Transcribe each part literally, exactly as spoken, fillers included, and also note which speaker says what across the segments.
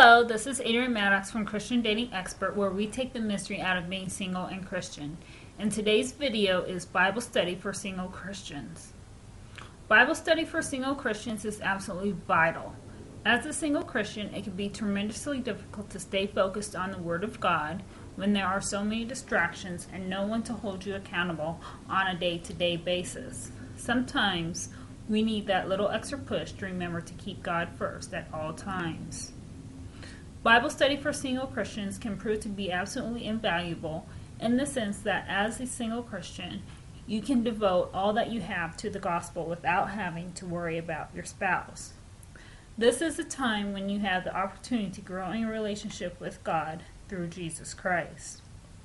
Speaker 1: Hello, this is Adrienne Maddox from Christian Dating Expert, where we take the mystery out of being single and Christian. And today's video is Bible study for single Christians. Bible study for single Christians is absolutely vital. As a single Christian, it can be tremendously difficult to stay focused on the Word of God when there are so many distractions and no one to hold you accountable on a day-to-day basis. Sometimes we need that little extra push to remember to keep God first at all times. Bible study for single Christians can prove to be absolutely invaluable in the sense that as a single Christian, you can devote all that you have to the gospel without having to worry about your spouse. This is a time when you have the opportunity to grow in your relationship with God through Jesus Christ.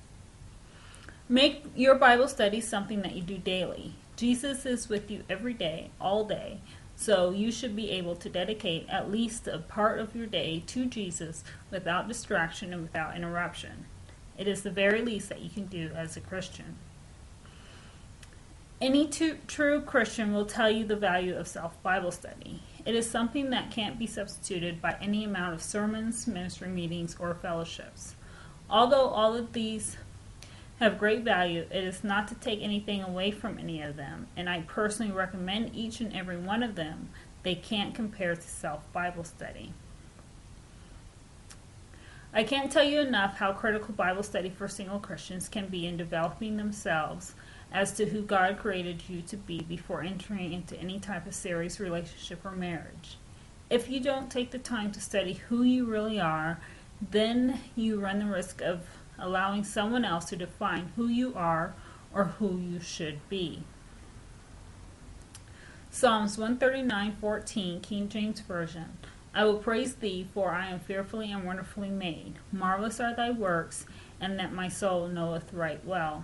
Speaker 1: Make your Bible study something that you do daily. Jesus is with you every day, all day. So you should be able to dedicate at least a part of your day to Jesus without distraction and without interruption. It is the very least that you can do as a Christian. Any two, true Christian will tell you the value of self-Bible study. It is something that can't be substituted by any amount of sermons, ministry meetings, or fellowships. Although all of these have great value, it is not to take anything away from any of them, and I personally recommend each and every one of them. They can't compare to self-Bible study. I can't tell you enough how critical Bible study for single Christians can be in developing themselves as to who God created you to be before entering into any type of serious relationship or marriage. If you don't take the time to study who you really are, then you run the risk of allowing someone else to define who you are or who you should be. Psalms one thirty-nine fourteen, King James Version. I will praise thee, for I am fearfully and wonderfully made. Marvelous are thy works, and that my soul knoweth right well.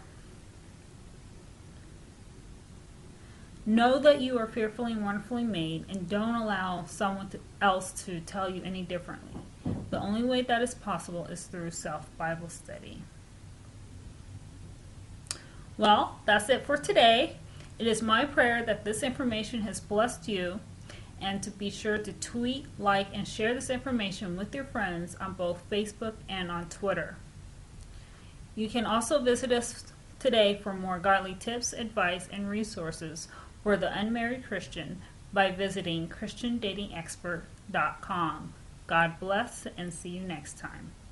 Speaker 1: Know that you are fearfully and wonderfully made, and don't allow someone to, else to tell you any differently. The only way that is possible is through self-Bible study. Well, that's it for today. It is my prayer that this information has blessed you, and to be sure to tweet, like, and share this information with your friends on both Facebook and on Twitter. You can also visit us today for more godly tips, advice, and resources for the unmarried Christian by visiting Christian Dating Expert dot com. God bless, and see you next time.